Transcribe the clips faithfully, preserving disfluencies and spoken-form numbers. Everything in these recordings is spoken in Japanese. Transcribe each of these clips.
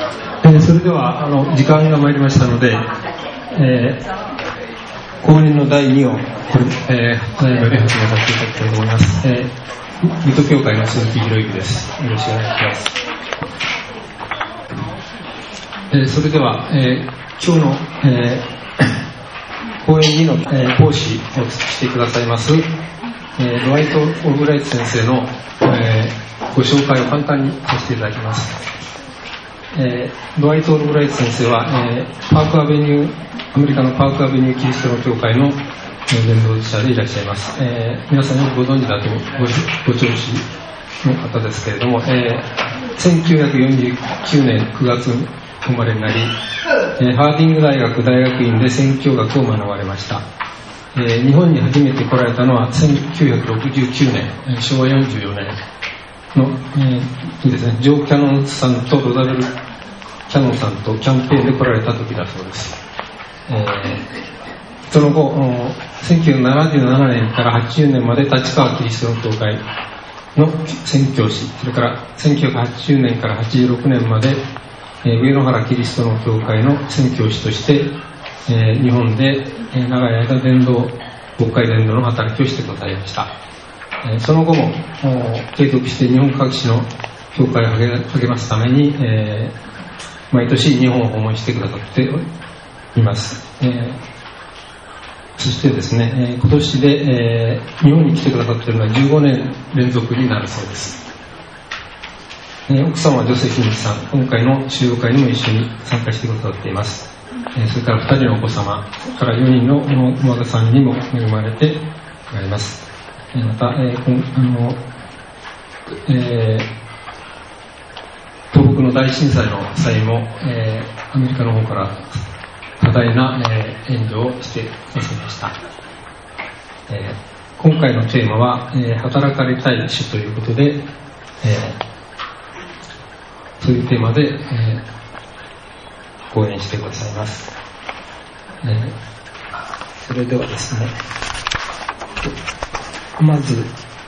えー、それではあの時間が参りましたので、えー、公認のだいにをこれ、えー、ただいまより始めさせていただきたいと思います。えー、水戸教会の鈴木博之です。よろしくお願いします。えー、それでは、えー、今日の、えー、講演にの、えー、講師をしてくださいます、えー、ドワイト・オルブライト先生の、えー、ご紹介を簡単にさせていただきます。えー、ドワイト・オルブライト先生は、えー、パークアベニューアメリカのパークアベニューキリストの教会の、えー、伝道者でいらっしゃいます。えー、皆さんよくご存知だと ご, ご聴取の方ですけれども、えー、せんきゅうひゃくよんじゅうきゅうねんくがつに生まれになり、えー、ハーディング大学大学院で宣教学を学ばれました。えー、日本に初めて来られたのはせんきゅうひゃくろくじゅうきゅうねん、しょうわよんじゅうよねんの、えー、ですね、ジョー・キャノンさんとロザベル・キャノンさんとキャンペーンで来られた時だそうです。えー、その後、せんきゅうひゃくななじゅうななねんからはちじゅうねんまで立川キリストの教会の宣教師、それからせんきゅうひゃくはちじゅうねんからはちじゅうろくねんまで、えー、上野原キリストの教会の宣教師として、えー、日本で、えー、長い間伝道、国会伝道の働きをしてくださいました。えー、その後も継続して日本各地の教会を励ますために、えー、毎年日本を訪問してくださっています。えー、そしてですね、えー、今年で、えー、日本に来てくださっているのはじゅうごねん連続になるそうです。えー、奥様はジョセフィンさん、今回の修道会にも一緒に参加してくださっています。えー、それからふたりのお子様、それからよにんのお孫さんにも恵まれておられます。えー、また、えーあのえー、東北の大震災の際も、えー、アメリカの方から多大な、えー、援助をしてくださいました。えー、今回のテーマは、えー、働かれたい主ということで、えー、そういうテーマで、えー、講演してくださいます。えー、それではですね、まず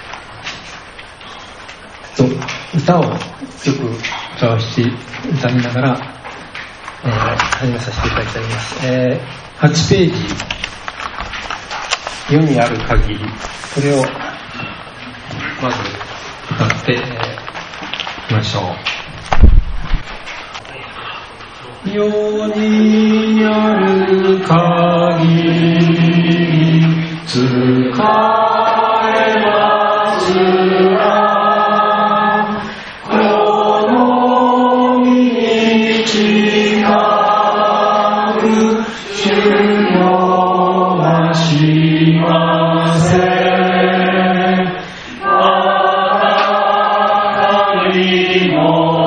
と歌をよく歌わせて歌いながら、えー、始めさせていただきたいと思います。えー、はちページ、世にある限り、これをまず歌ってい、えー、きましょう。世にある限り使えますら、この道かく主よはしません。あたりの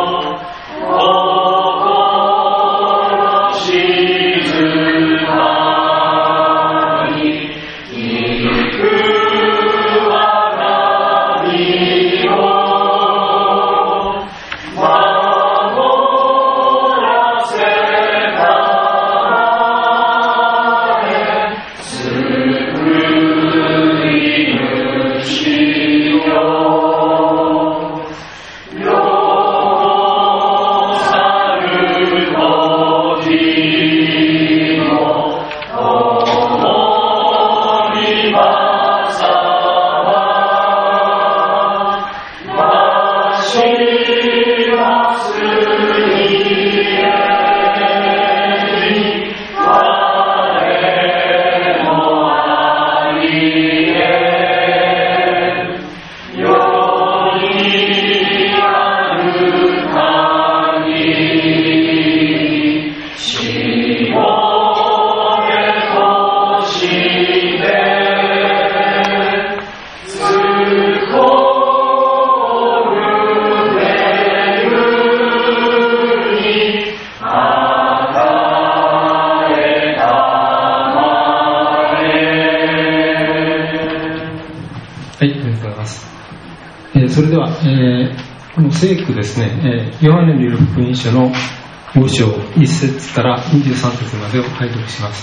Jesus. それでは、えー、この聖句ですね、えー、ヨハネによる福音書のご章いっ節からにじゅうさん節までを拝読します。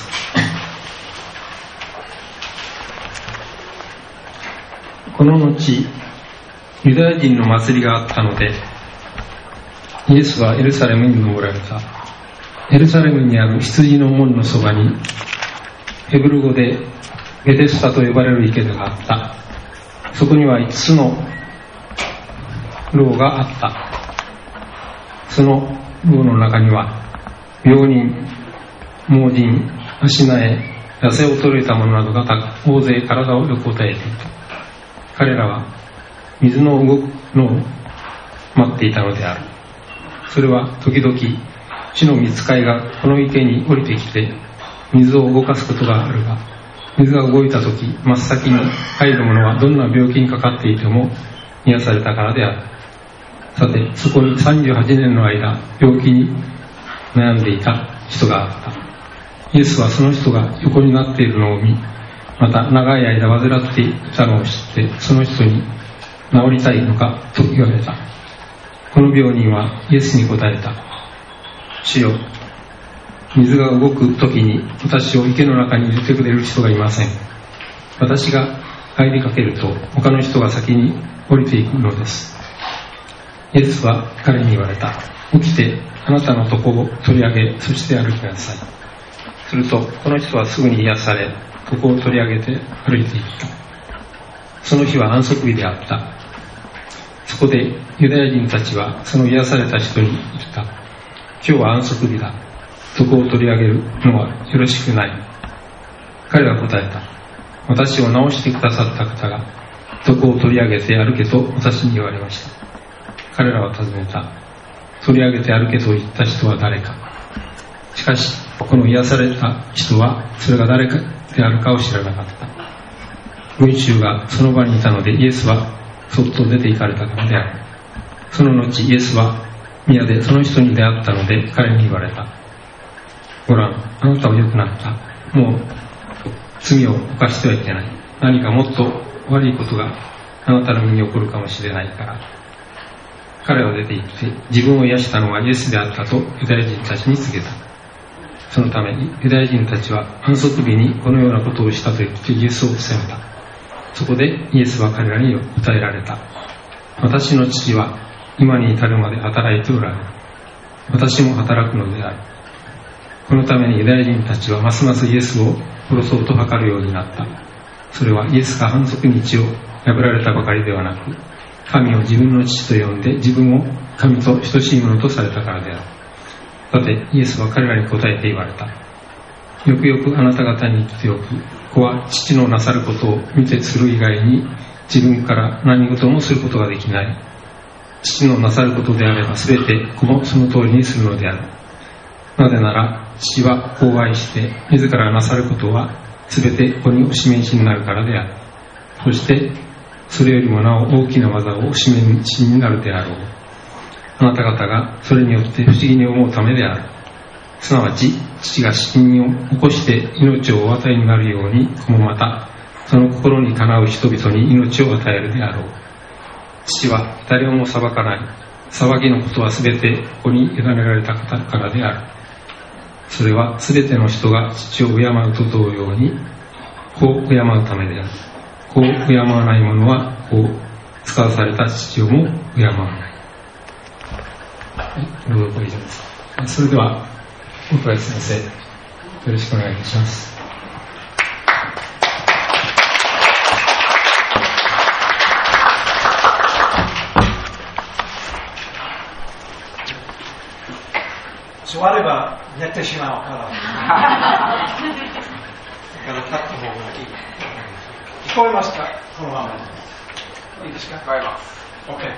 この後、ユダヤ人の祭りがあったので、イエスはエルサレムに登られた。エルサレムにある羊の門のそばに、ヘブル語でベテスタと呼ばれる池があった。そこにはいつつの牢があった。その牢の中には、病人、盲人、足苗、痩せ衰えた者などが大勢体を横たえていた。彼らは水の動くのを待っていたのである。それは時々、主の御使いがこの池に降りてきて、水を動かすことがあるが、水が動いたとき、真っ先に入る者はどんな病気にかかっていても癒されたからである。さて、そこにさんじゅうはちねんの間、病気に悩んでいた人があった。イエスはその人が横になっているのを見、また長い間患っていたのを知って、その人に治りたいのかと言われた。この病人はイエスに答えた。主よ、水が動くときに私を池の中に入れてくれる人がいません。私が入りかけると他の人が先に降りていくのです。イエスは彼に言われた。起きてあなたの床を取り上げ、そして歩きなさい。するとこの人はすぐに癒され、床を取り上げて歩いていった。その日は安息日であった。そこでユダヤ人たちはその癒された人に言った。今日は安息日だ。床を取り上げるのはよろしくない。彼は答えた。私を治してくださった方が床を取り上げて歩けと私に言われました。彼らは尋ねた。取り上げて歩けと言った人は誰か。しかしこの癒された人はそれが誰かであるかを知らなかった。群衆がその場にいたのでイエスはそっと出て行かれたからである。その後イエスは宮でその人に出会ったので彼に言われた。ごらん、あなたは良くなった。もう罪を犯してはいけない。何かもっと悪いことがあなたの身に起こるかもしれないから。彼は出て行って自分を癒したのはイエスであったとユダヤ人たちに告げた。そのためにユダヤ人たちは安息日にこのようなことをしたと言ってイエスを責めた。そこでイエスは彼らに答えられた。私の父は今に至るまで働いておられる。私も働くのである。このためにユダヤ人たちはますますイエスを殺そうと図るようになった。それはイエスが反則日を破られたばかりではなく、神を自分の父と呼んで自分を神と等しいものとされたからである。さてイエスは彼らに答えて言われた。よくよくあなた方に言っておく。子は父のなさることを見てする以外に自分から何事もすることができない。父のなさることであればすべて子もその通りにするのである。なぜなら父は子を愛して自らなさることはすべて子にお示しになるからである。そしてそれよりもなお大きな技をお示しになるであろう。あなた方がそれによって不思議に思うためである。すなわち父が死人を起こして命をお与えになるように子もまたその心にかなう人々に命を与えるであろう。父は誰をも裁かない。騒ぎのことはすべて子に委ねられた方からである。それはすべての人が父を敬うと同様に子を敬うためである。子を敬わない者は子を使わされた父をも敬わない。はい、朗読以上です。それでは奥林先生、よろしくお願いいたします。 座れば寝てしまうからだから立った方がいい。聞こえますか？このままいいですか？聞こえます。 OK。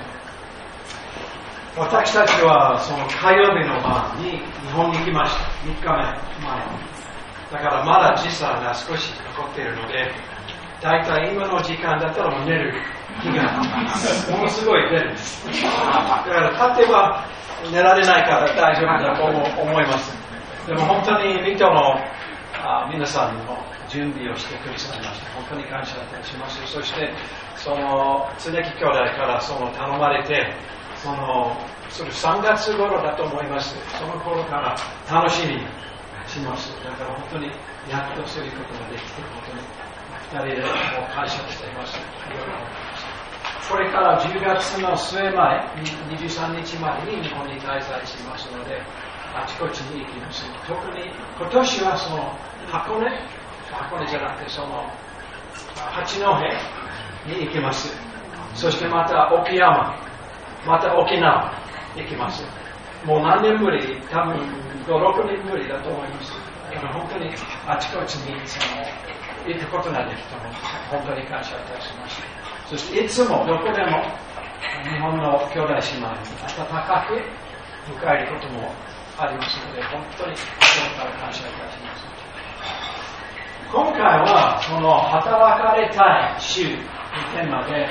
私たちはその火曜日の晩に日本に来ました。みっかめ前。だからまだ時差が少し残っているので、だいたい今の時間だったらもう寝る日がものすごい出るんです。だから立てば寝られないから大丈夫だと思います。でも本当にミトのあ皆さんの準備をしてくださいました。本当に感謝いたします。そして、その常木兄弟からその頼まれて、そのそれさんがつ頃だと思います。その頃から楽しみにします。だから本当にやっとそういうことができて、本当にふたりでもう感謝しています。これからじゅうがつの末まで、にじゅうさんにちまでに日本に滞在しますので、あちこちに行きます。特に今年はその箱根、箱根じゃなくてその八戸に行きます。そしてまた沖山、また沖縄行きます。もう何年ぶり、多分ご、ろくねんぶりだと思います。だから本当にあちこちにその行くことができたので、本当に感謝いたします。そしていつもどこでも日本の兄弟姉妹に温かく迎えることもありますので、本当に心から感謝いたします。今回はその働かれたい週のテーマで、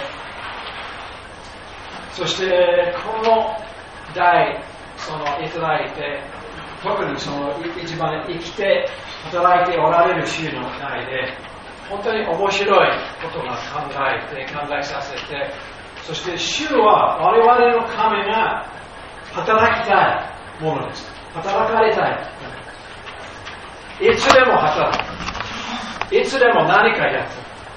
そしてこの題そのいただいて、特にその一番生きて働いておられる週の題で、本当に面白いことが考えて考えさせて、そして主は我々の神が働きたいものです。働かれたい。いつでも働く。いつでも何かやる。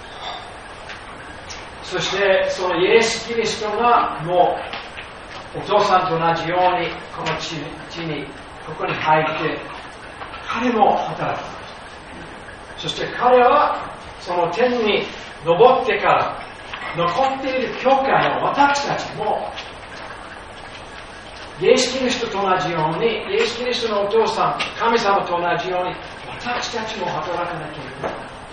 そしてそのイエス・キリストがもうお父さんと同じようにこの地にここに入って彼も働く。そして彼はその天に登ってから残っている教会の私たちもイエス・キリストと同じように、イエス・キリストのお父さん、神様と同じように私たちも働かなきゃいけない。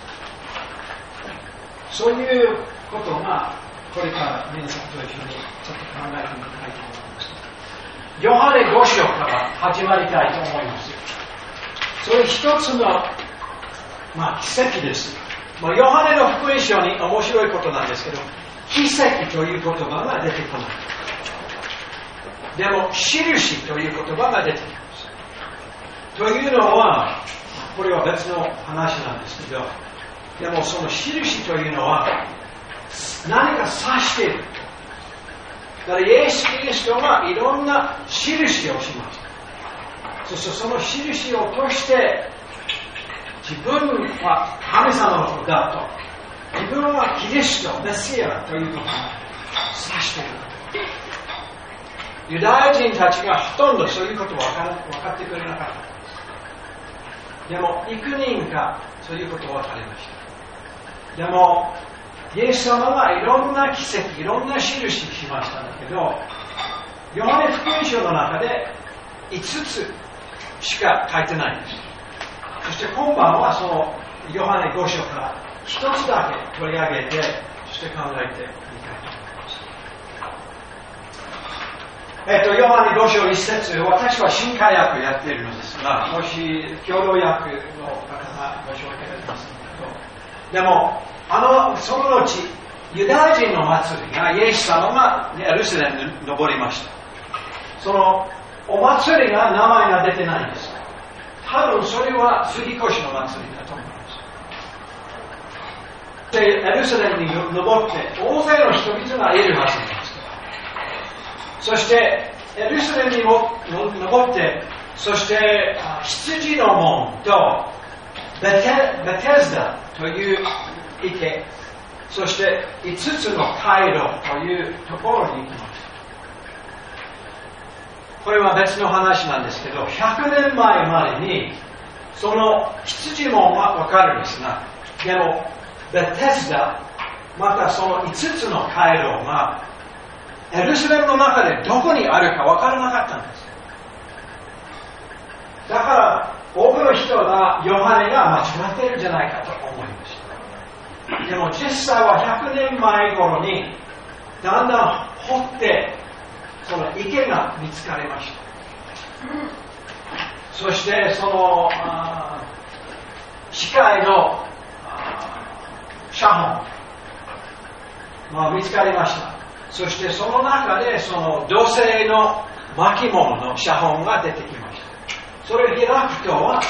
そういうことがこれから皆さんと一緒にちょっと考えてみたいと思います。ヨハネご章から始まりたいと思います。それ一つの、まあ、奇跡です。まあ、ヨハネの福音書に面白いことなんですけど、奇跡という言葉が出てこない。でも、印という言葉が出てきます。というのは、これは別の話なんですけど、でもその印というのは何か指している。だからイエス・キリストがいろんな印をします。そしてその印を通して自分は神様の子だと、自分はキリスト、メシアということを指している。ユダヤ人たちがほとんどそういうことを分か分かってくれなかった。でも幾人かそういうことを分かりました。でもイエス様がいろんな奇跡、いろんな印しましたんだけど、ヨハネ福音書の中でいつつしか書いてないんです。そして今晩はそのヨハネご章から一つだけ取り上げて、そして考えてみたいと思います。えっと、ヨハネご章一節、私は新海訳やっているのですが、もし共同訳の方がご紹介いただきますけど、でもあのその後ユダヤ人の祭りがイエス様がエルサレムに登りました。そのお祭りが名前が出てないんです。多分それは杉越の祭りだと思います。でエルサレムに登って大勢の人々がいるはずです。そしてエルサレムに登って、そして羊の門とベテ、ベテスダという池、そして五つの回路というところに行きます。これは別の話なんですけど、ひゃくねんまえまでにその羊門はわかるんですが、でもベテスダ、またその五つの回路がエルサレムの中でどこにあるかわからなかったんです。だから多くの人がヨハネが間違っているんじゃないかと思いました。でも実際はひゃくねんまえ頃にだんだん掘ってその池が見つかりました。そしてその機械の写本、まあ、見つかりました。そしてその中でその土星の巻物の写本が出てきました。それを開くとは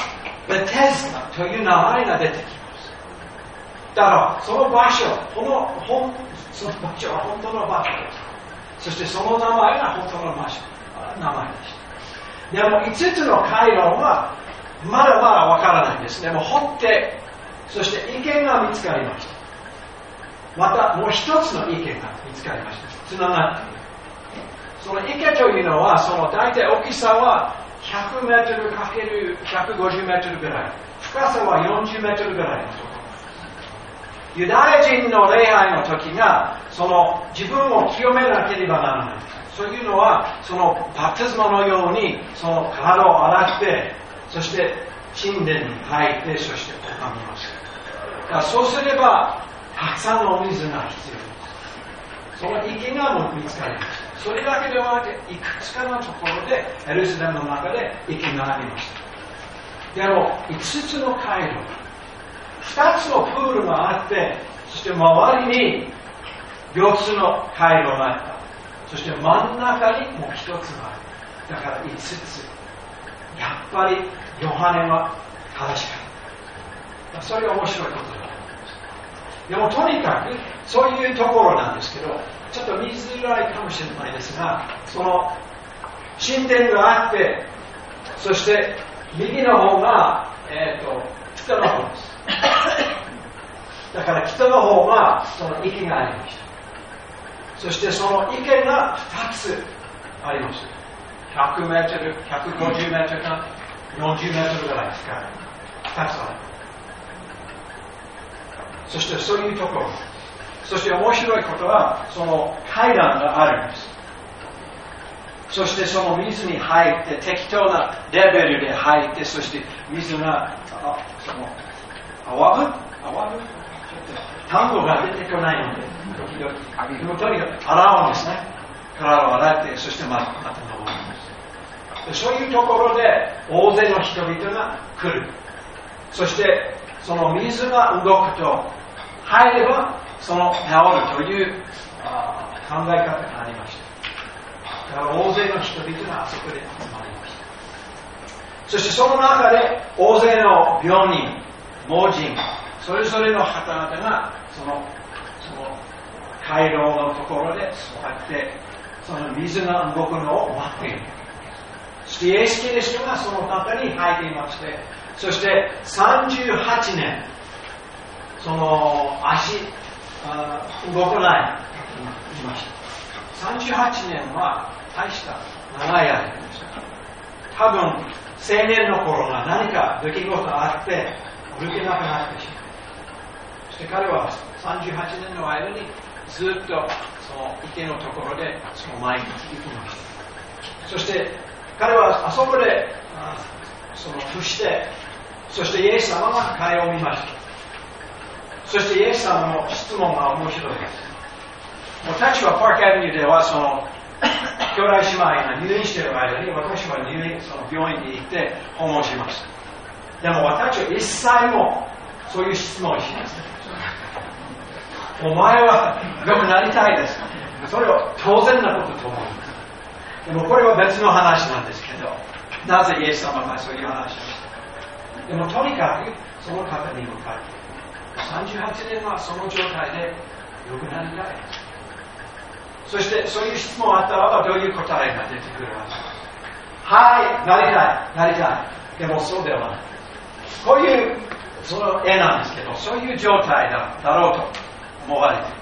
ベテスダという名前が出てきます。だからその場所、この本その場所は本当の場所です。そしてその名前が本当の場所、名前でした。でもいつつの回廊はまだまだわからないんです。でも掘って、そして池が見つかりました。またもう一つの池が見つかりました。つながっている。その池というのは、その大体大きさはひゃくメートルかけるひゃくごじゅうメートルぐらい。深さはよんじゅうメートルぐらいのところ。ユダヤ人の礼拝の時が、その自分を清めなければならない。そういうのは、そのバプテスマのように、その体を洗って、そして神殿に入って、そして拝みます。だからそうすれば、たくさんのお水が必要です。その池がもう見つかりました。それだけではなくて、いくつかのところで、エルサレムの中で池がありました。でも、いつつの回路、ふたつのプールがあって、そして周りによっつの回路があった。そして真ん中にもうひとつがある。だからいつつ。やっぱりヨハネは正しかった。それは面白いことだと思います。でもとにかくそういうところなんですけど、ちょっと見づらいかもしれないですが、その神殿があって、そして右の方が、えー、と北の方です。だから北の方がその池がありました。そしてその池がふたつあります。ひゃくメートル、ひゃくごじゅうメートルかよんじゅうメートルぐらい深い。ふたつある。そしてそういうところ。そして面白いことは、その階段があるんです。そしてその水に入って、適当なレベルで入って、そして水が、あその泡ぶ泡ぶ単語が出てこないので、時々、でもとにかく洗うんですね。体を洗って、そしてまた登るんです。そういうところで、大勢の人々が来る。そして、その水が動くと、入れば、その治るという考え方がありました。だから大勢の人々があそこで集まりました。そしてその中で、大勢の病人、盲人、それぞれの方々がそのその回廊のところで座ってその水が動くのを待っている。そしてイエス・キリストがその中に入っていまして、そしてさんじゅうはちねんその足あ動かないいました。さんじゅうはちねんは大した長い間でした。多分青年の頃が何か出来事があって歩けなくなってしまう。そして彼はさんじゅうはちねんの間にずっとその池のところでその前に行きました。そして彼はあそこでその伏して、そしてイエス様が彼を見ました。そしてイエス様の質問が面白いです。私はパークアベニューではその兄弟姉妹が入院している間に私は入院その病院に行って訪問しました。でも私は一切もそういう質問をしません。お前は良くなりたいですか？それは当然なことと思います。でもこれは別の話なんですけど、なぜイエス様がそういう話をしたか。でもとにかくその方に向かってさんじゅうはちねんはその状態で良くなりたいです。そしてそういう質問があったらばどういう答えが出てくるわけです。はい、なりたい、なりたい。でもそうではない。こういうその絵なんですけど、そういう状態だ、だろうと思われています。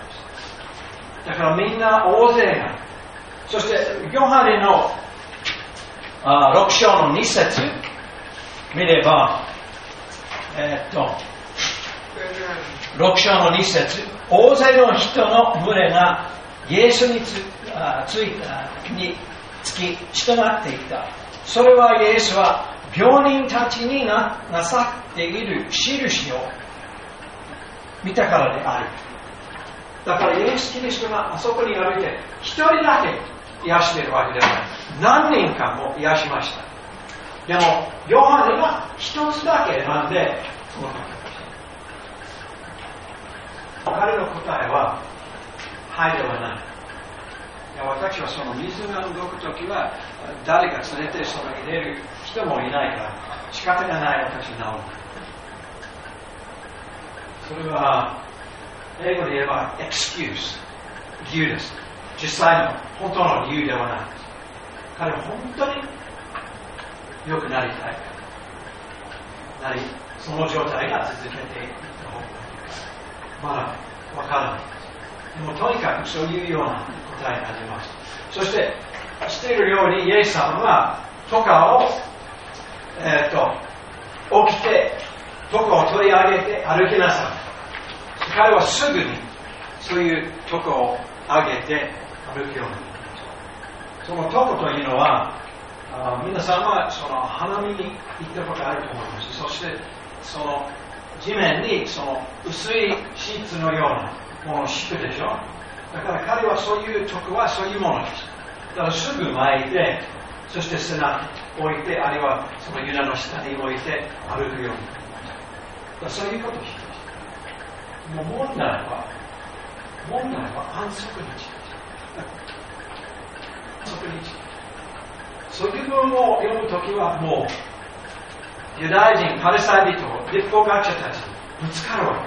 だからみんな大勢が、そしてヨハネのあろく章のに節見れば、えー、っとろく章のに節、大勢の人の群れがイエスに つ, あついにつき従っていた。それはイエスは病人たちに な, なさっている印を見たからである。だからイエス・キリストがあそこに歩いて一人だけ癒しているわけではない。何人かも癒しました。でもヨハネが一つだけ選んでその方でした。彼の答えははいではない。いや私はその水が動くときは誰か連れてその入れる人もいないから仕方がない私治る。それは英語で言えば excuse 理由です。実際の本当の理由ではないです。彼は本当に良くなりたいなり、その状態が続けていった方がいいかまだわからないです。でもとにかくそういうような答えが出ました。そして知っているようにイエス様はトカを、えー、と起きてトカを取り上げて歩きなさい。彼はすぐにそういうトカを上げて歩くようになりました。そのトカというのはあ皆さんはその花見に行ったことあると思います。そしてその地面にその薄いシーツのようなものを敷くでしょ。だから彼はそういうトカはそういうものです。だからすぐ巻いて、そして砂置いて、あるいはその床の下に置いて歩くようになりました。そういうことをしていました。もう問題は、問題は安息日です。安息日。そういう文を読むときはもう、ユダヤ人、パレスタイ人、立法学者たちにぶつかるわけ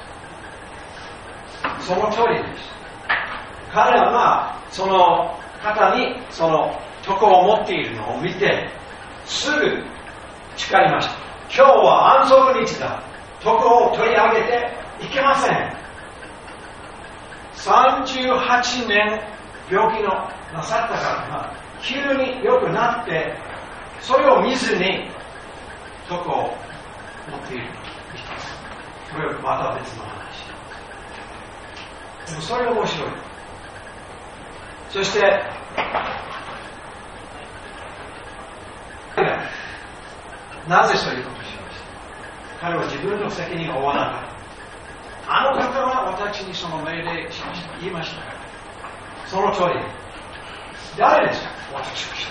です。その通りです。彼らは、その、方にその床を持っているのを見てすぐ誓いました。今日は安息日だ。床を取り上げていけません。さんじゅうはちねん病気のなさった方が急に良くなってそれを見ずに床を持っている。これはまた別の話。でもそれは面白い。そしてなぜそういうことをしました。彼は自分の責任を負わなかった。あの方は私にその命令しました。言いましたから。その通り。誰ですか。私がした。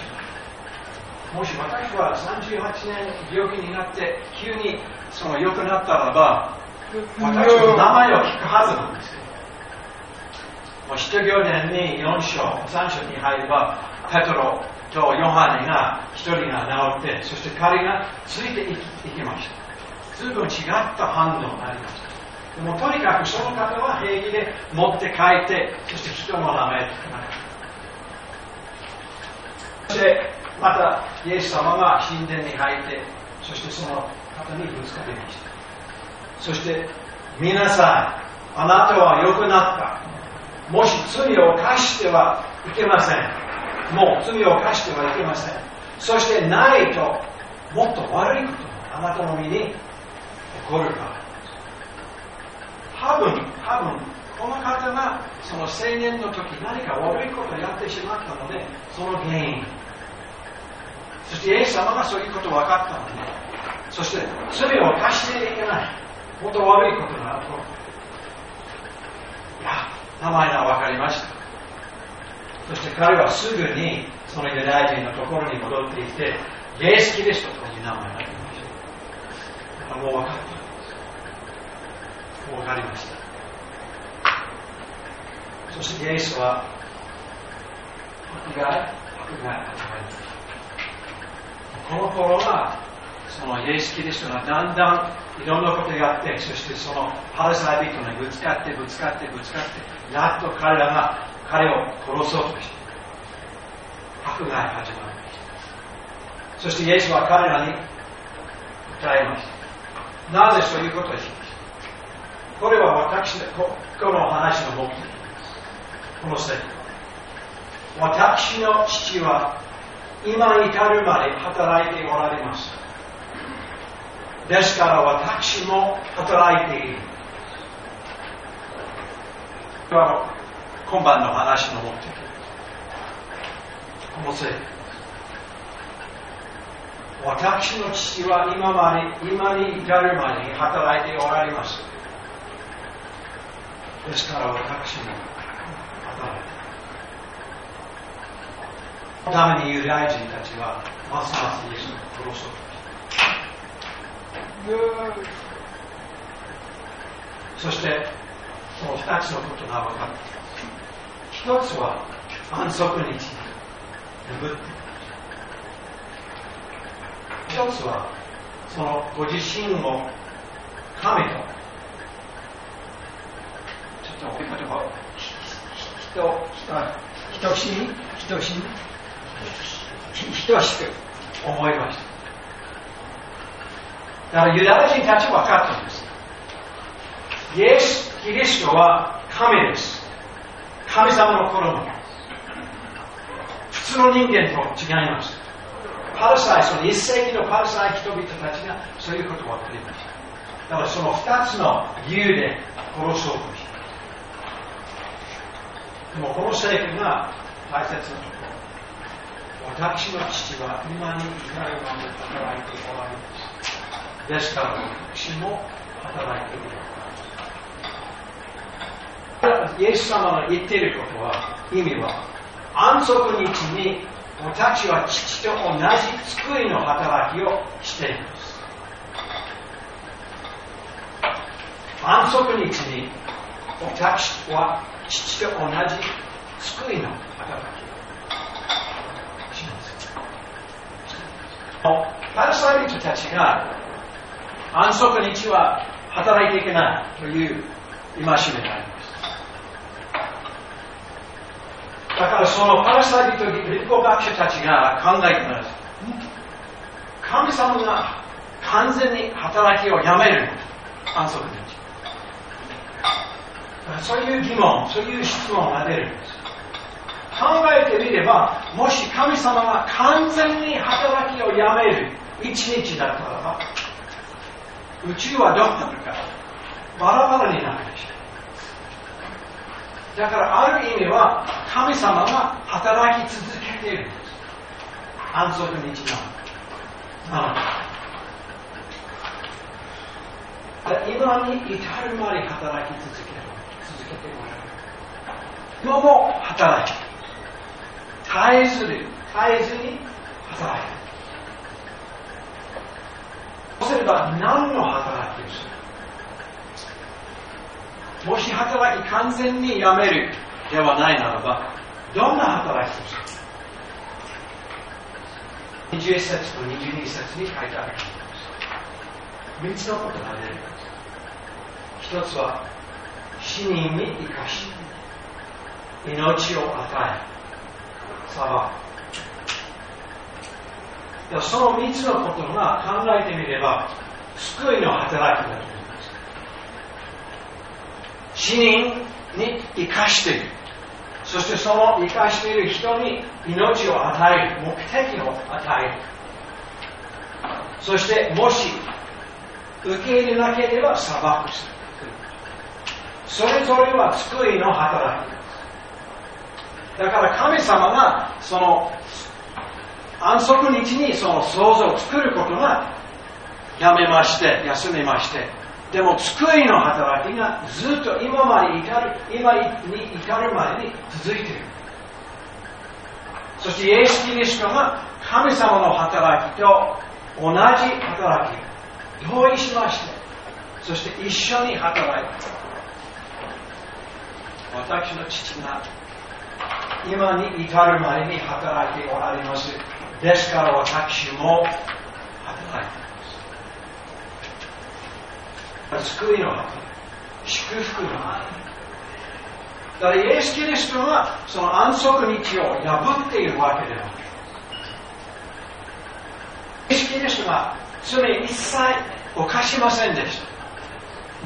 もし私はさんじゅうはちねん病気になって急にその良くなったらば私の名前を聞くはずなんですよ。もう使徒行伝によん章、さん章に入れば、ペトロとヨハネが一人が治って、そして彼がついていき、いきました。ずいぶん違った反応がありました。でもとにかくその方は平気で持って帰って、そして人の名前を聞かなかった。そしてまたイエス様が神殿に入って、そしてその方にぶつかりました。そして見なさい。あなたは良くなった。もし罪を犯してはいけません。もう罪を犯してはいけません。そしてないともっと悪いことがあなたの身に起こるから。多分、多分、この方がその青年の時何か悪いことをやってしまったので、その原因。そしてイエス様がそういうことを分かったので、そして罪を犯してはいけない。もっと悪いことが起こる。いや、名前が分かりました。そして彼はすぐにそのユダヤ人のところに戻っていって、イエス・キリストという名前が出ました。もう分かったんです。もう分かりました。そしてイエスは迫害、迫害を始めました。この頃はそのイエス・キリストがだんだんいろんなことをやって、そしてそのパレスタイ人にぶつかってぶつかってぶつかって、やっと彼らが彼を殺そうとして、迫害が始まりました。そしてイエスは彼らに答えました。なぜそういうことをしました。これは私のこの話の目的です。この説。私の父は今至るまで働いておられます。ですから私も働いている。これは今晩の話の目的。このせい。私の父は今まで、今に至るまで働いておられます。ですから私も働いている。そのためにユダヤ人たちはますますイエスを殺そうと。そしてその二つのことが分かった。一つは安息日に眠っていつは、そのご自身を神と、ちょっと言葉を、人、人しみ、人しみ、等しく思いました。だからユダヤ人たちは分かったんです。イエス・キリストは神です。神様の子供です。普通の人間と違います。パルサイ、その一世紀のパルサイ人々たちがそういうことを分かりました。だからその二つの理由で殺そうとした。でもこの聖句が大切なところ。私の父は今に至るまで働いておられます。ですから私も働いておられます。イエス様の言っていることは、意味は、安息日に私は父と同じ救いの働きをしています。安息日に私は父と同じ救いの働きをします。パルサイ人たちが安息日は働いていけないという戒めがあります。だからそのパラサイ人、立法学者たちが考えています。神様が完全に働きをやめる安息日。そういう疑問、そういう質問が出るんです。考えてみれば、もし神様が完全に働きをやめる一日だったらば、宇宙はどうなるかバラバラになるでしょう。だからある意味は神様が働き続けているんです。安息日なので。今に至るまで働き続ける。続けておられる。今も働き。絶えずに、絶えずに働いている。そうすれば何の働きをする？もし働き完全にやめるではないならば、どんな働きをする？にじゅういっ節とにじゅうに節に書いてあるみっつのことが出るんです。一つは死人に生かし命を与え裁く。そのみっつのことが考えてみれば救いの働きだと思います。死人に生かしている。そしてその生かしている人に命を与える。目的を与える。そしてもし受け入れなければ裁くする。それぞれは救いの働きです。だから神様がその安息日にその創造を作ることがやめまして、休めまして、でも救いの働きがずっと今まで至る、今に至るまでに続いている。そしてイエス・キリストが神様の働きと同じ働きを同意しまして、そして一緒に働いて、私の父が今に至るまでに働いておられます。ですから私も働いています。救いの働き、祝福の働き。だからイエス・キリストがその安息日を破っているわけではない。イエス・キリストが罪一切犯しませんでした。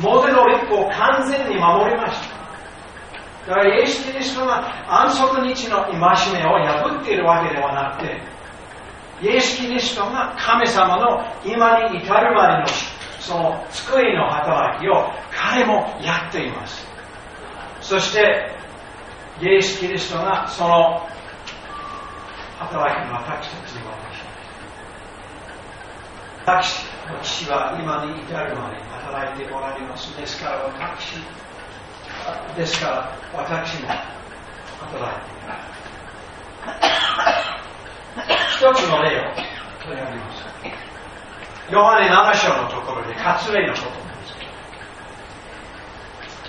モデの立法を完全に守りました。だからイエス・キリストが安息日の戒めを破っているわけではなくて、イエス・キリストが神様の今に至るまでのその救いの働きを彼もやっています。そしてイエス・キリストがその働きを私たちに渡しました。私の父は今に至るまで働いておられます。ですから私ですから私も働いています。一つの例を取り上げます。ヨハネなな章のところで割礼のことなんです。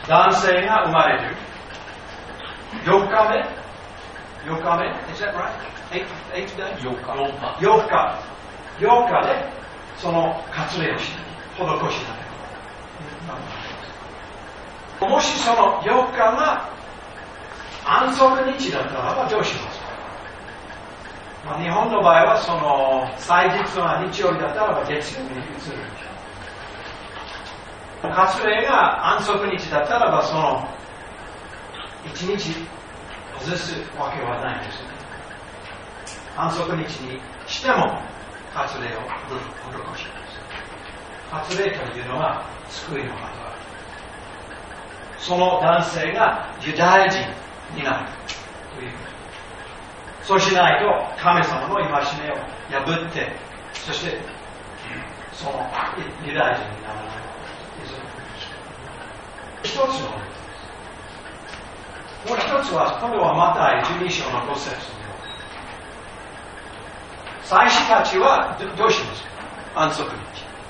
男性が生まれるよっかめよっかめ Is that right? eighth day? よっかよっかようかでその割礼をしない、施しない。もしそのよっかが安息日だったらばどうしますか。まあ、日本の場合はその祭日が日曜日だったらば月曜日に移るでしょう。割礼が安息日だったらばそのいちにち外すわけはないですね。安息日にしても割礼を施します。割礼というのは救いの働き。その男性がユダヤ人になるということ。そうしないと神様の戒めを破って、そしてそのユダヤ人にならない。一つの例です。もう一つは、今度はマタイじゅうに章のご節のように。祭司たちはどうしますか。安息日。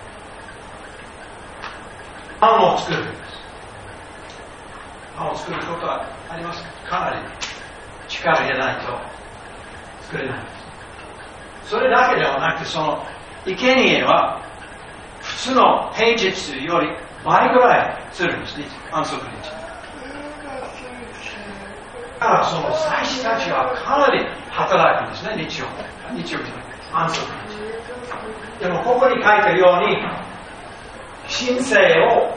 パンを作るんです。パンを作ることはありますか。かなり力入れないと作れないです。それだけではなくて、その生贄は普通の平日より倍ぐらいするんですね、安息日。だからその祭司たちはかなり働くんですね、日曜日。日曜日の安息日。でもここに書いてあるように、神聖を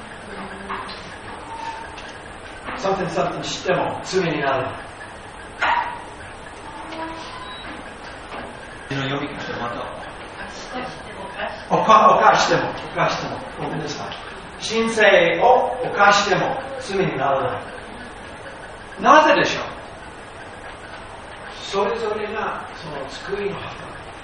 something somethingしても罪にならない。読み方また犯しても犯してもごめんなさい。神聖を犯しても罪にならない。なぜでしょう。それぞれがその救いの働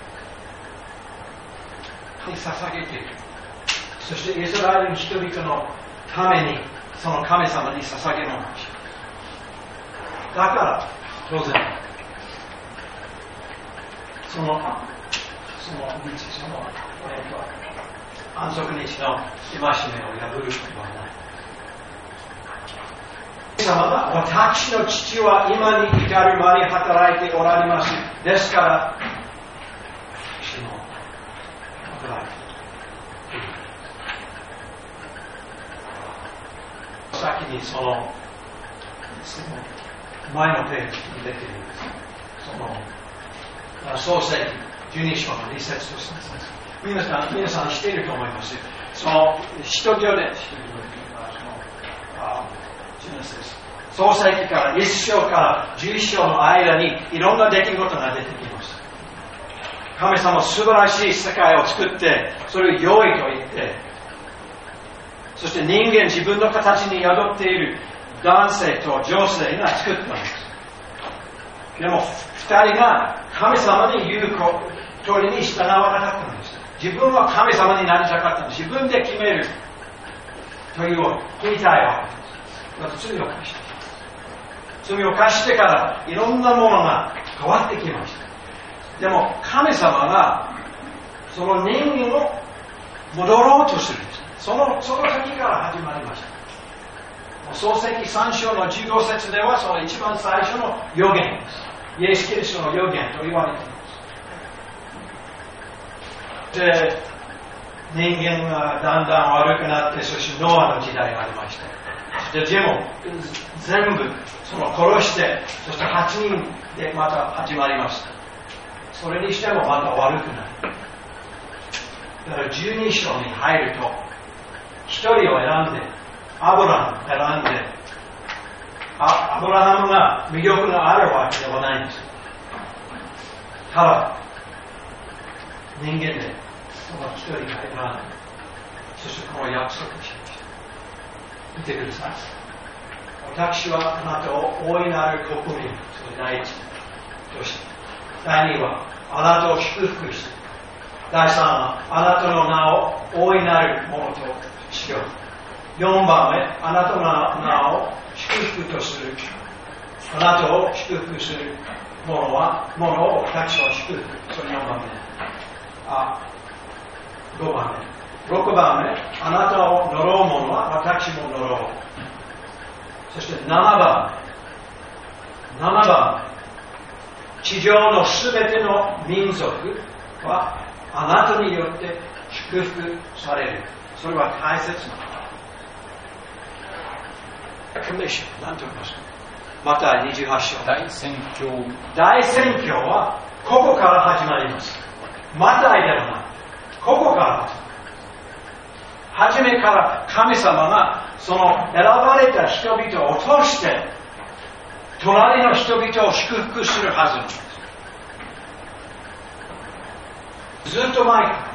きに捧げている。そしてイスラエルの人々のためにその神様に捧げるのでしょう。だから当然そのその日その、えー、と安息日の戒めを破ることはない。神様が私の父は今に至るまで働いておられます。ですから私も働いている。先にその前のページに出ているその創世記じゅうに章のに節とさん節。皆さん、皆さん知っていると思います。その人々で創世記からいっ章からじゅういっ章の間にいろんな出来事が出てきます。神様素晴らしい世界を作って、それを良いと言って、そして人間自分の形に宿っている男性と女性が作ったんです。でも二人が神様に言う通りに従わなかったんです。自分は神様になりたかったんです。自分で決めるという言いたいわけです。罪を犯して罪を犯してからいろんなものが変わってきました。でも神様がその人間を戻ろうとするんです。そのその時から始まりました。創世記さん章のじゅうご節ではその一番最初の予言です。イエス・キリストの予言と言われています。で、人間がだんだん悪くなって、そしてノアの時代がありました。で、でも全部その殺して、そしてはちにんでまた始まりました。それにしてもまた悪くなる。だからじゅうに章に入ると、一人を選んで、アブラハムを選んで、アブラハムが魅力があるわけではないんです。ただ、人間でその一人が選んで、そしてこの約束をしました。見てください。私はあなたを大いなる国民、その第一として、第二はあなたを祝福して、第三はあなたの名を大いなるものとしよう。四番目、あなたの名を祝福とする。あなたを祝福するものは、ものを私は祝福。それ四番目。あ、五番目。六番目、あなたを呪うものは私も呪う。そして七番目。七番目。地上のすべての民族はあなたによって祝福される。それは大切なこと。コミッション、何と言いますか。またにじゅうはち章。 大宣教。 大宣教はここから始まります。マタイではない。ここから始まる。初めから神様がその選ばれた人々を通して隣の人々を祝福するはずなんです。ずっと前から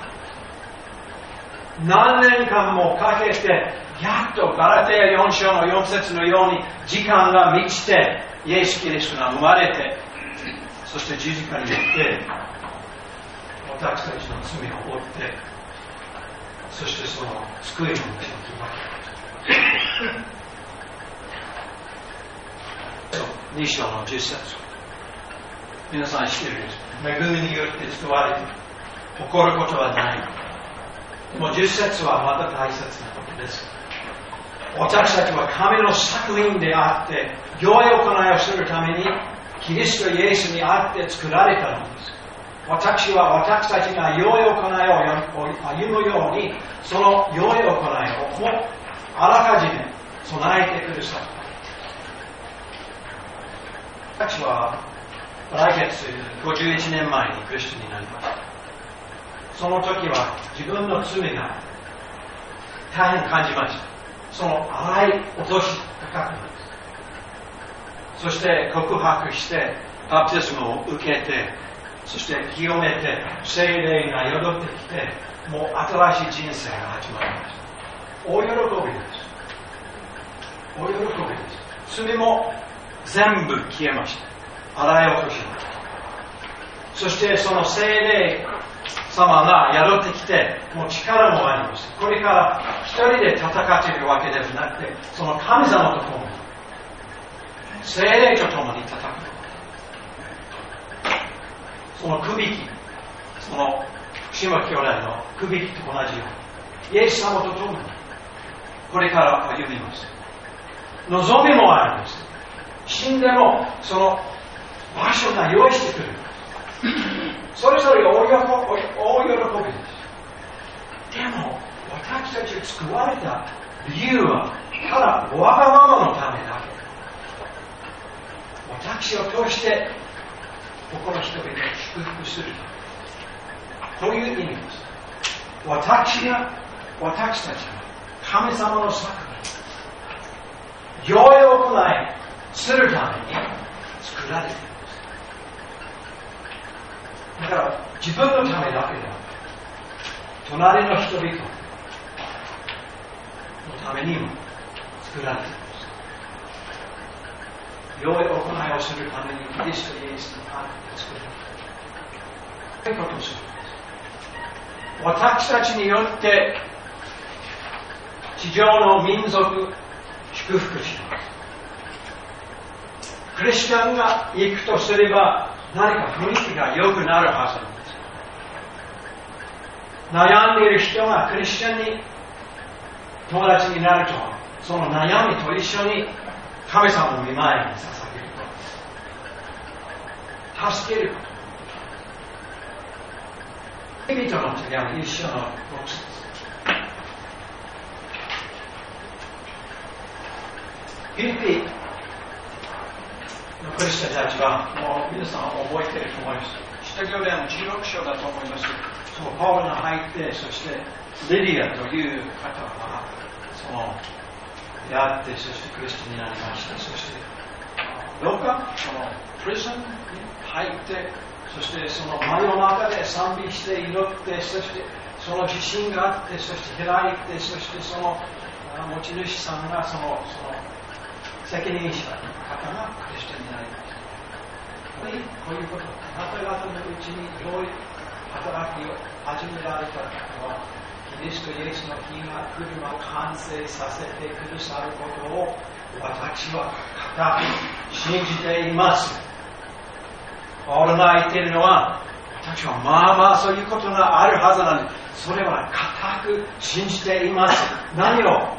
何年間もかけてやっとガラテヤよん章のよん節のように時間が満ちてイエス・キリストが生まれて、そして十字架によって私たちの罪を負って、そしてその救いの道を決まったに章のじゅっ節、皆さん知っているです。恵みによって救われて誇ることはない。もうじゅっ節はまた大切なことです。私たちは神の作品であって良い行いをするためにキリストイエスにあって作られたのです。私は私たちが良い行いを歩むようにその良い行いをもあらかじめ備えてくださった。私は来月ごじゅういちねんまえにクリスチャンになりました。その時は自分の罪が大変感じました。その洗い落とし高くなります。そして告白してバプテスマを受けて、そして清めて聖霊が宿ってきて、もう新しい人生が始まりました。大喜びです。大喜びです。罪も全部消えました。洗い落としました。そしてその聖霊様が宿ってきて、もう力もあります。これから一人で戦っているわけではなくて、その神様と共に、聖霊と共に戦う。そのくびき、その島兄弟のくびきと同じように、イエス様と共に、これから歩みます。望みもあります。死んでも、その場所が用意してくれる。それぞれ大喜びです。でも、私たちが救われた理由は、ただわがままのためだけ。私を通して、他の人々を祝福する。という意味です。私が、私たちが神様の作品、良い行いするために作られている。だから自分のためだけではなく、隣の人々のためにも作られています。良い行いをするためにキリストイエスにあって作られている。ということをするんです。私たちによって地上の民族祝福します。クリスチャンが行くとすれば何か雰囲気が良くなるはずなんです。悩んでいる人がクリスチャンに友達になると、その悩みと一緒に神様の御前に捧げること、助けること。人々の手紙一緒のろく節。フィリピクリスチャンたちは、もう皆さん覚えていると思います。使徒行伝のじゅうろく章だと思います。そのパウロが入って、そしてリディアという方がその出会って、そしてクリスチャンになりました。そしてどうかそのプリズンに入って、そしてその真夜中で賛美して祈って、そしてその自信があって、そして開いて、そしてその持ち主さんがそのその責任者の方がクリスチャンになりました。こういうこと、あなた方のうちに良い働きを始められた方は、キリストイエスの日が来るのを完成させてくださることを私は固く信じています。パウロが言っているのは、私はまあまあそういうことがあるはずなので、それは固く信じています。何を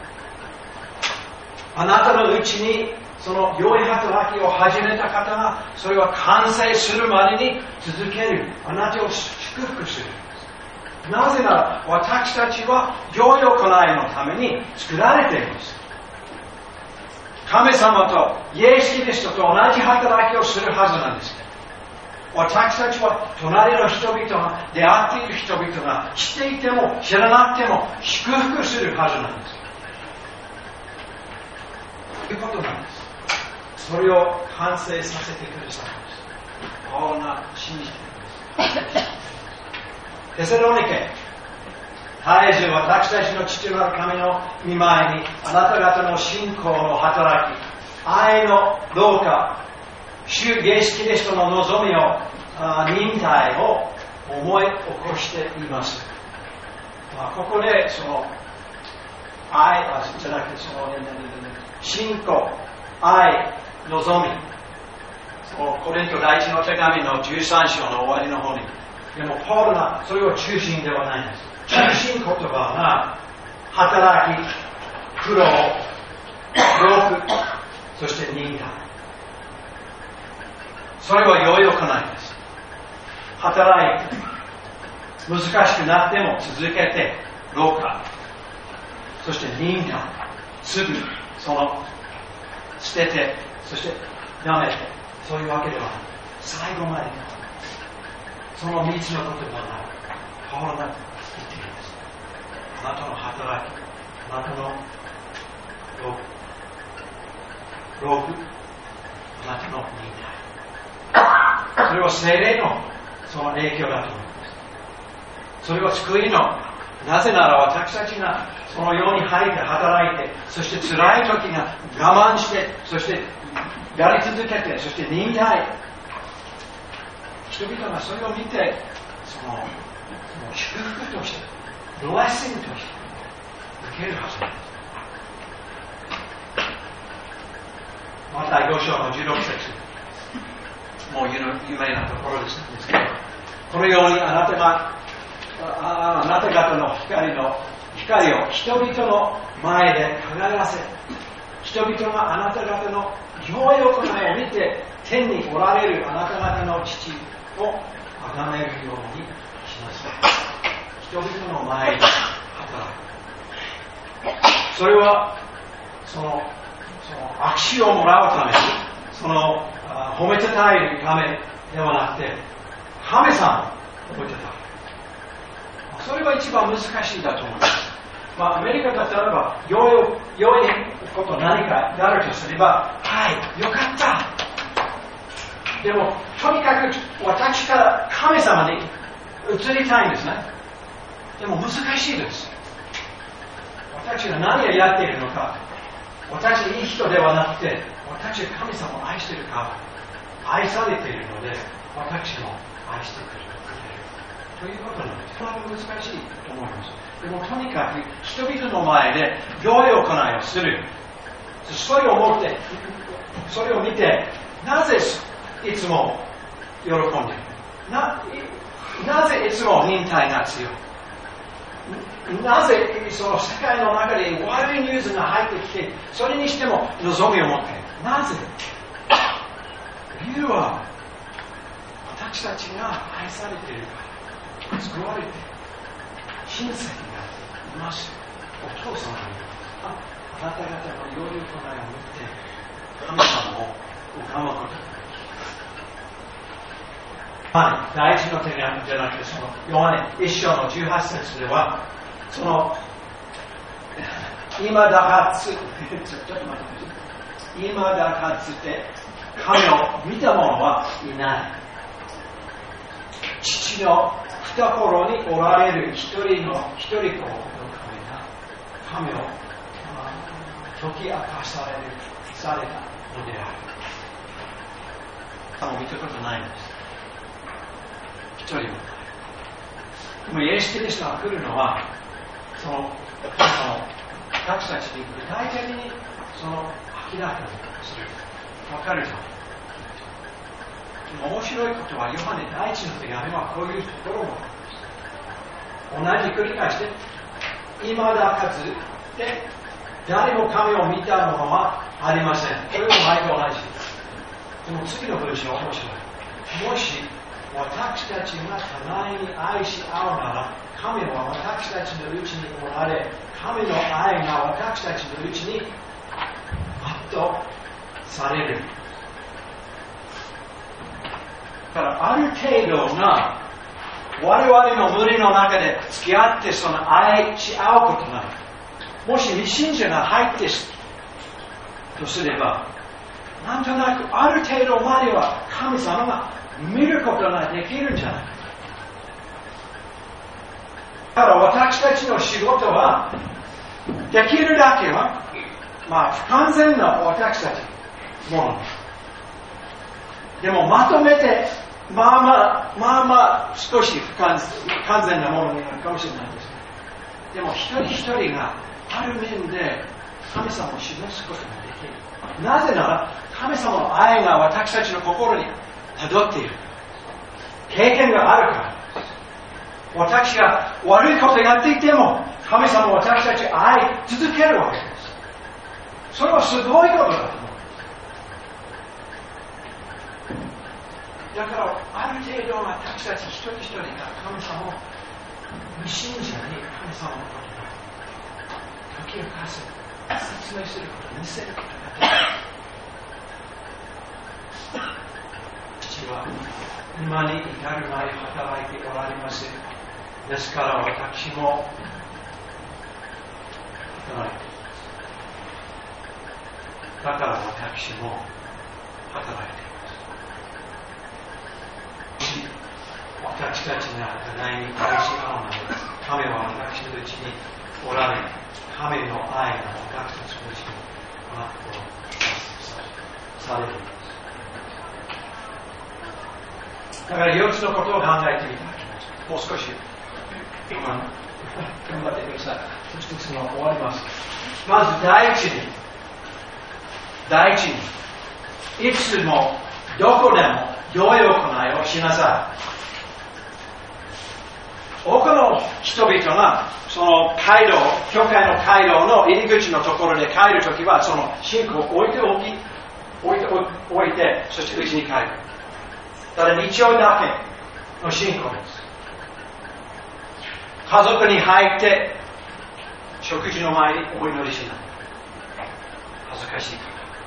あなたのうちにその良い働きを始めた方がそれは完成するまでに続ける。あなたを祝祝福する。なぜなら私たちは良い行いのために作られています。神様とイエス・キリストと同じ働きをするはずなんです。私たちは隣の人々が出会っている人々が知っていても知らなくても祝福するはずなんです。ということなんです。それを完成させてくださいます。パウロが信じています。テサロニケ、絶えず私たちの父なる神の御前にあなた方の信仰の働き、愛の老化、主イエスキリストの望みを、忍耐を思い起こしています。まあ、ここでその愛じゃなくてその信仰、愛、望み、そのコリント第一の手紙のじゅうさん章の終わりの方に、でもパウロがそれを中心ではないんです。中心言葉が働き、苦労、労苦、そして忍耐。それは良い行いです。働いて、難しくなっても続けて、労苦、そして忍耐、すぐその捨てて、そしてやめて、そういうわけではない。最後までその三つの言葉がパウロが言っているんです。あなたの働き、あなたの労苦、あなたの忍耐。それは聖霊のその影響だと思います。それは救いの、なぜなら私たちがそのように入って働いて、そして辛い時が我慢して、そしてやり続けて、そして忍耐。人々がそれを見て、その、その祝福として、ブレッシングとして受けるはずなんです。またご章のじゅうろく節、もう有名なところですけど、このようにあなたが、あ, あなた方の光の光を人々の前で輝かせ、人々があなた方の良い行いを見て、天におられるあなた方の父を崇めるようにしなさい。人々の前で働く。それはそのその握手をもらうために、その褒めてたいためではなくて、神様を褒めてたい。それが一番難しいだと思います。まあ、アメリカだったらば、良いこと何かやるとすれば、はい、よかった。でも、とにかく私から神様に移りたいんですね。でも難しいです。私が何をやっているのか、私いい人ではなくて、私が神様を愛しているか、愛されているので、私も愛してくれる。ということなんです。これは難しいと思います。でもとにかく人々の前で良い行いをする。それを持って、それを見て、なぜいつも喜んでいる な, なぜいつも忍耐が強い、なぜその世界の中で悪いニュースが入ってきて、それにしても望みを持っている。なぜ？理由は私たちが愛されているから。救われて親戚がいます。お父様にああなた方の良い行いを見て神様を拝むことができる。はい、第一の手紙じゃなくて、そのヨハネ一章のじゅうはち節では、その今だかつちょっと待ってください。今だかつって神を見た者はいない。父の懐におられる一人の一人子の神が神を解き明かされるされたのである。神を見たことないんです。一人もない。でもイエス・キリストが来るのは、その私たちに具体的にその明らかにする、分かると。面白いことは、ヨハネ第一の手紙はこういうところもあるんです。同じ繰り返して、今だかつで誰も神を見たものはありません。これも毎回同じ。でも次の文章は面白い。もし私たちが互いに愛し合うなら、神は私たちのうちにおられ、神の愛が私たちのうちに全うされる。だからある程度が我々の無理の中で付き合ってその愛し合うことが、もし未信者が入ってとすれば、なんとなくある程度までは神様が見ることができるんじゃないか。だから私たちの仕事はできるだけは、まあ不完全な私たちのもの。でもまとめて、まあまあ、まあまあ少し不完完全なものになるかもしれないです。でも一人一人がある面で神様を示すことができる。なぜなら神様の愛が私たちの心に漂っている。経験があるから。私が悪いことをやっていても神様は私たちを愛続けるわけです。それはすごいことだと思う。だからある程度私たち一人一人が神様を未信者に神様のことを解き明かす、説明すること、見せることができる。父は今に至るまで働いておられます。ですから私も働いています。だから私も働いています。私たちが互いに愛し合うので、神は私のうちにおられ、神の愛が私たちのうちに全うされるんです。だからよっつのことを考えてみたいと思います。もう少し今頑張ってください。そしてその終わります。まず第一に、第一に、いつもどこでも良い行いをしなさい。多くの人々がその街道、教会の街道の入り口のところで帰るときは、その信仰を置いておき、置いておいて、そして家に帰る。ただ日曜だけの信仰です。家族に入って食事の前にお祈りしない。恥ずかしいから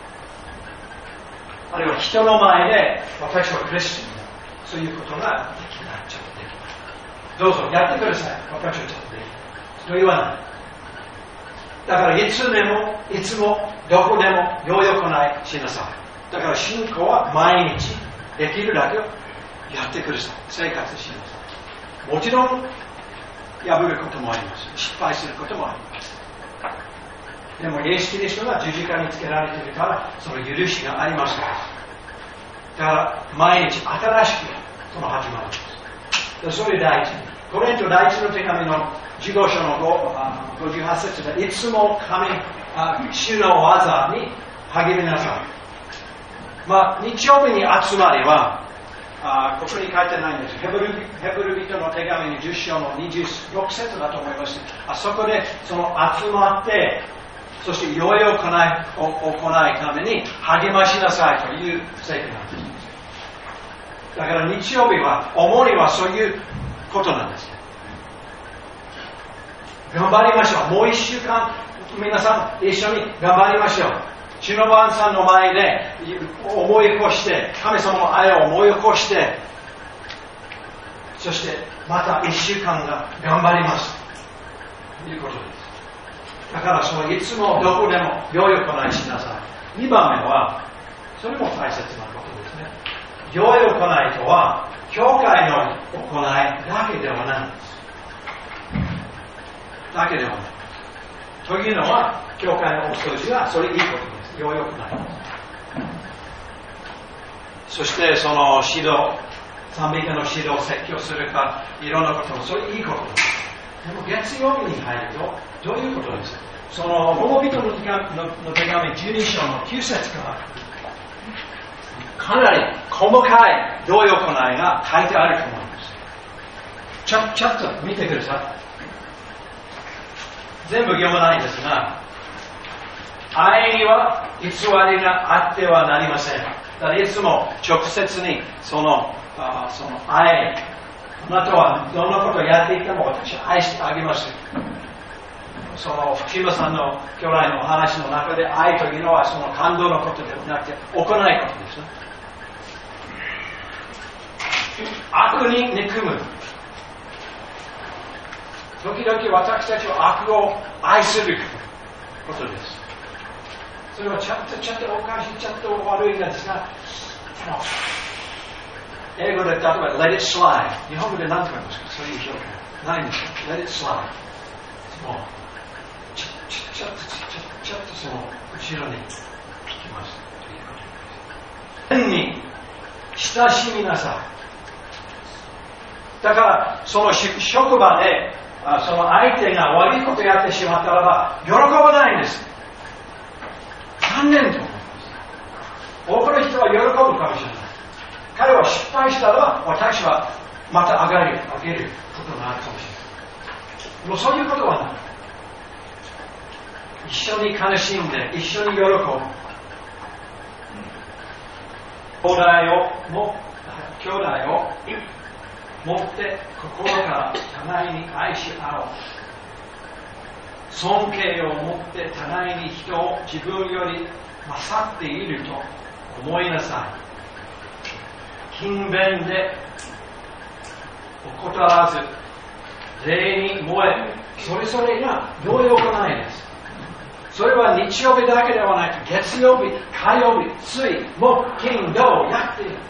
。あるいは人の前で私はクリスチャンだ。そういうことができない。ちょっとできない。どうぞやってください。私はちょっとできない。と言わない。だからいつでも、いつも、どこでも良い行いしなさい。だから信仰は毎日できるだけやってください。生活しなさい。もちろん破ることもあります。失敗することもあります。でもイエス・キリストが十字架につけられているから、その許しがありますから。だから毎日新しくその始まるんです。それ第一に。コリント第一の手紙のじゅうご章のごじゅうはち節で、いつも神、主の技に励みなさい。まあ、日曜日に集まりは、あここに書いてないんです。ヘブル、ヘブル人の手紙のじゅっ章のにじゅうろく節だと思います。あそこでその集まって、そして良い行い、行いために励ましなさいという聖句なんです。だから日曜日は、主にはそういうことなんです。頑張りましょう。もう一週間、皆さん一緒に頑張りましょう。主の晩餐の前で思い起こして、神様の愛を思い起こして、そしてまた一週間が頑張ります。ということです。だからそのいつもどこでも良い行いしなさい。にばんめは、それも大切なことですね。良い行いとは、教会の行いだけではないんです。だけではない。というのは、教会のお掃除はそれいいことです。良い行いです。そしてその指導、賛美歌の指導、説教するか、いろんなこともそれいいことです。でも月曜日に入ると、どういうことですか。そのローマ人の手紙の手紙じゅうに章のきゅう節から、かなり細かい良い行いが書いてあると思います。ちょ、ちょっと見てください。全部読まないんですが、愛には偽りがあってはなりません。だからいつも直接にそのあその愛、あなたはどんなことをやっていても私は愛してあげます。その福島さんの兄弟のお話の中で愛というのはその感動のことではなくて行いことですね。悪に憎む。時々私たちは悪を愛することです。それはちょっとちょっとおかしい、ちょっと悪いんですが、英語で例えば let it slide。日本語で何て言いますか？そういう表現ないんですよ。let it slide。もうちょちょちょっとちょちょっとその後ろに行きます。天に親しみなさい。だからその職場でその相手が悪いことをやってしまったらば喜ばないんです。残念と思います。多くの人は喜ぶかもしれない。彼は失敗したら私はまた上がる、上げることがあるかもしれない。もうそういうことはない。一緒に悲しんで、一緒に喜ぶ。兄弟をも、兄弟を持って心から互いに愛し合おう。尊敬を持って互いに人を自分より勝っていると思いなさい。勤勉で怠らず、礼に燃え、それぞれが良い行いです。それは日曜日だけではなく、月曜日、火曜日、水、木、金、土をやっている。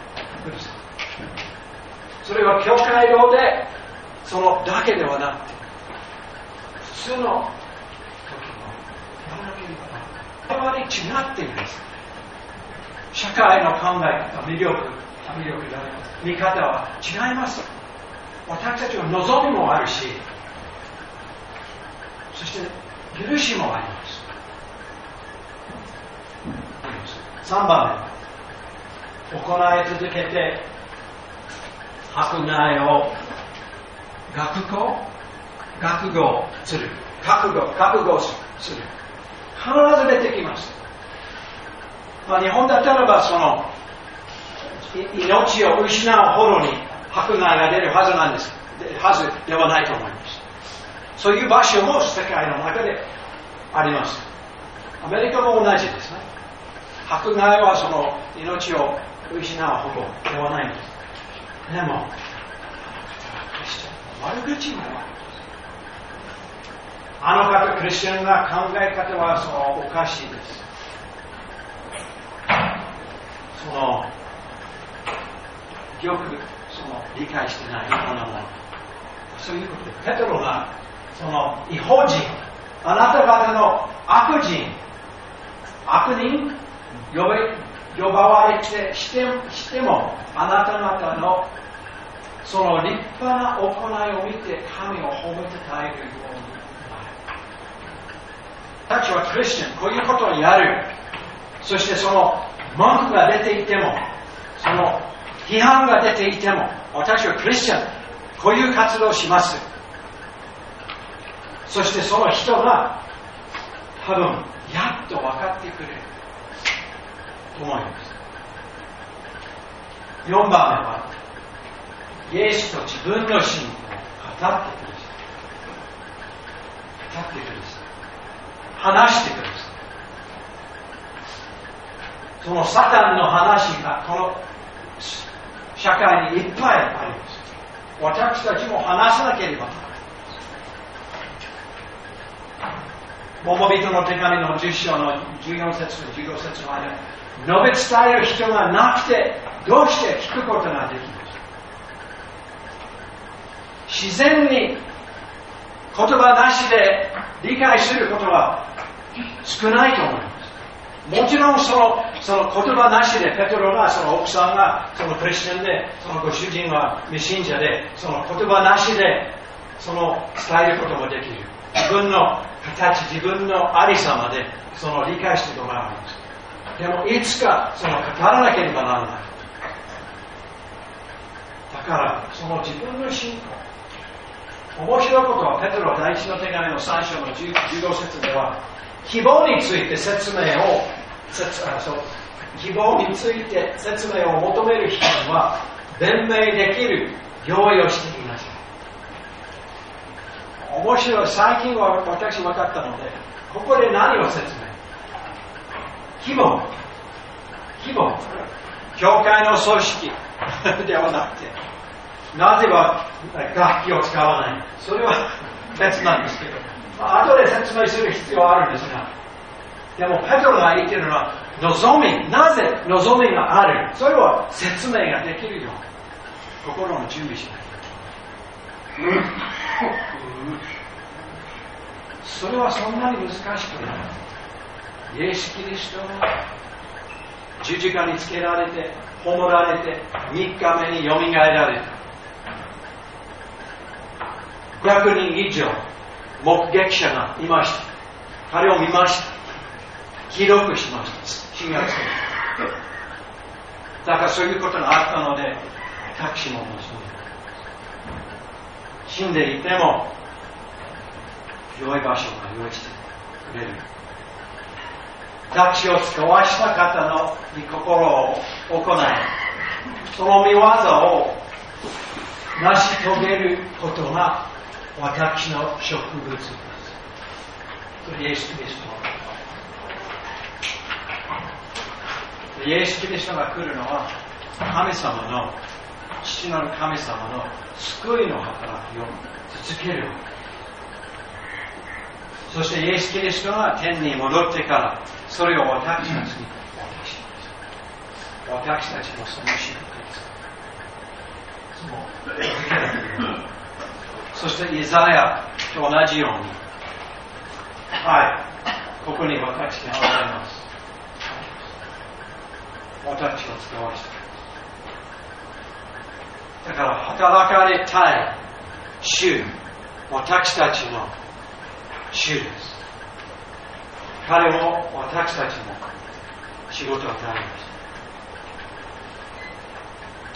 それは教会堂でそのだけではなくて、普通の時もやらなければならない。あまり違っているんです。社会の考え方、魅力、魅力だ見方は違います。私たちの望みもあるし、そして許しもあります。さんばんめ、行い続けて迫害を学校、覚悟する。覚悟、覚悟する。必ず出てきます。まあ、日本だったらば、その、命を失うほどに迫害が出るはずなんです。はずではないと思います。そういう場所も世界の中であります。アメリカも同じですね。迫害はその命を失うほどではないんです。でも、悪口もある。あの方、クリスチャンな考え方はそのおかしいです。その、よくその理解してないようなもの。そういうことで、ペトロが、その違法人、あなた方の悪人、悪人、呼べ呼ばわれてしてしても、あなた方のその立派な行いを見て神を褒めて耐えるようになる。私はクリスチャン、こういうことをやる。そしてその文句が出ていても、その批判が出ていても、私はクリスチャン、こういう活動をします。そしてその人が多分やっと分かってくれると思います。よんばんめはイエスと自分の信仰を語ってください。語ってください。話してください。そのサタンの話がこの社会にいっぱいあります。私たちも話さなければならない。桃人の手紙のじゅっ章のじゅうよん節とじゅうご節の間に述べ伝える人がなくてどうして聞くことができる？自然に言葉なしで理解することは少ないと思います。もちろんその、その言葉なしでペトロが、その奥さんがそのクリスチャンで、そのご主人は未信者で、その言葉なしでその伝えることもできる。自分の形、自分のありさまでその理解してもらうんです。でもいつかその語らなければならない。だからその自分の信仰、面白いことはペテロ第一の手紙のさん章のじゅうご節では希望について説明を説あそう希望について説明を求める人は弁明できる用意をしてきました。面白い。最近は私分かったので、ここで何を説明？規模。規模。教会の組織ではなくて、なぜは楽器を使わない。それは別なんですけど、後で説明する必要はあるんですが、でもペトロが言っているのは、望み、なぜ望みがある。それは説明ができるように、心の準備しないと。うん、それはそんなに難しくない。イエス・キリストが十字架につけられて、葬られて、みっかめによみがえられた。ひゃくにん以上目撃者がいました。彼を見ました。記録しました。新約聖書。だからそういうことがあったので、私も望む。死んでいても、良い場所が用意してくれる。私を使わした方の御心を行い、その御業を成し遂げることが私の植物です。それイエス・キリスト。イエス・キリストが来るのは、神様の、父なる神様の救いの働きを続ける。そしてイエス・キリストが天に戻ってから、それを私たちに渡します。私たちもその仕事です。そしてイザヤと同じように、はい、ここに私がございます。私を使わせて。だから働かれたい主、私たちの主です。彼も私たちも仕事を与えました。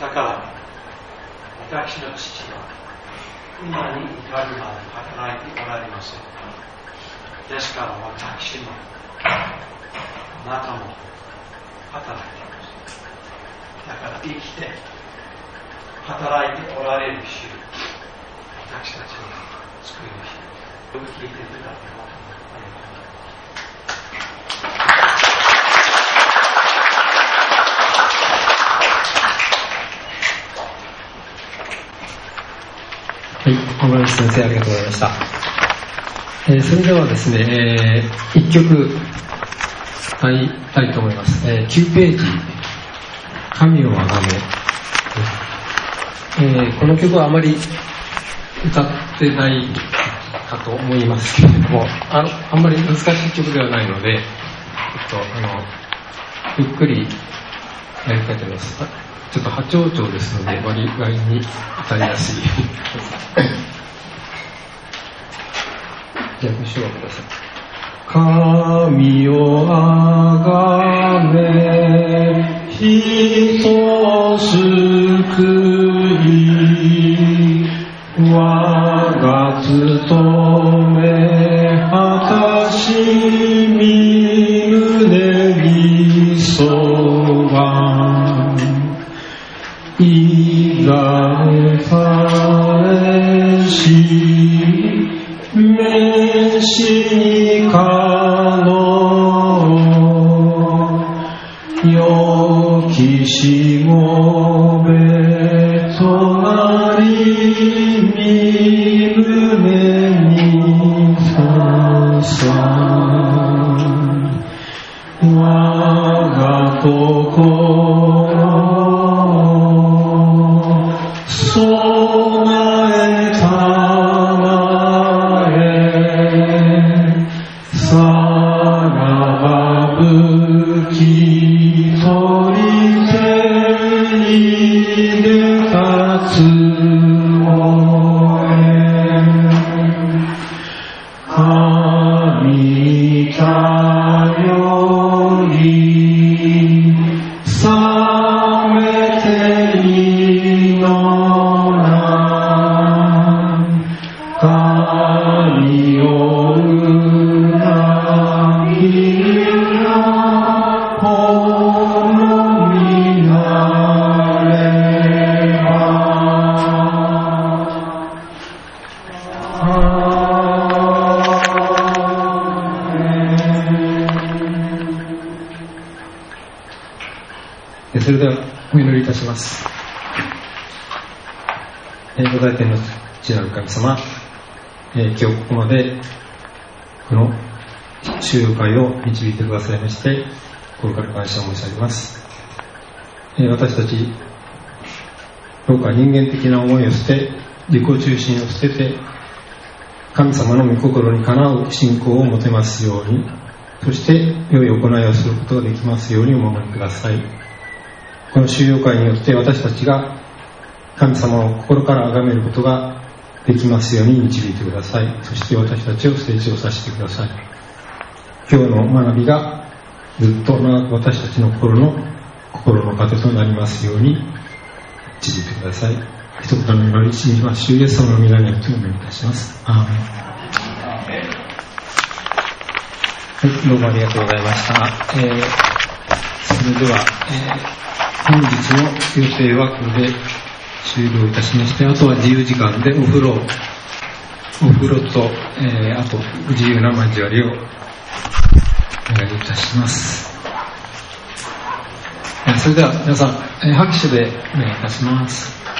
だから私の父は今に至るまで働いておられません。ですから私もあなたも働いています。だから生きて働いておられる主、私たちを救いました。よく聞いていただきます。 はい、小林先生ありがとうございました。えー、それではですね、えー、いっきょく歌いたいと思います。えー、きゅうページ、神をあがめ。えー、この曲はあまり歌ってないかと思いますけれども、あの、あんまり難しい曲ではないので、ちょっとあのゆっくりやりたいと思います。ちょっと波長調ですので割合に歌いやすい。じゃあご唱和ください。神をあがめ、人を救い、我が務め果たし身胸にそばいざえされし召しにかのよきしもべとなり身胸にささ我が心備えたまえさらば武器取り手に出立つもえ神頼り覚めていのな神を裏切らほのみなれそれではお祈りいたします。えー、ご大天の父なる神様、えー、今日ここまでこの修養会を導いてくださいまして心から感謝を申し上げます。えー、私たちどうか人間的な思いを捨て、自己中心を捨てて神様の御心にかなう信仰を持てますように、そして良い行いをすることができますようにお守りください。この修養会によって私たちが神様を心から崇めることができますように導いてください。そして私たちを成長させてください。今日の学びがずっと長く私たちの心の心の糧となりますように導いてください。一言の祈り信じます。主イエス様の皆によってお祈りいたします。アーメン。はい、どうもありがとうございました。えー、それでは、えー、本日の予定はこれで終了いたしまして、あとは自由時間でお風呂、お風呂と、えー、あと自由な交わりをお願いいたします。それでは皆さん、拍手でお願いいたします。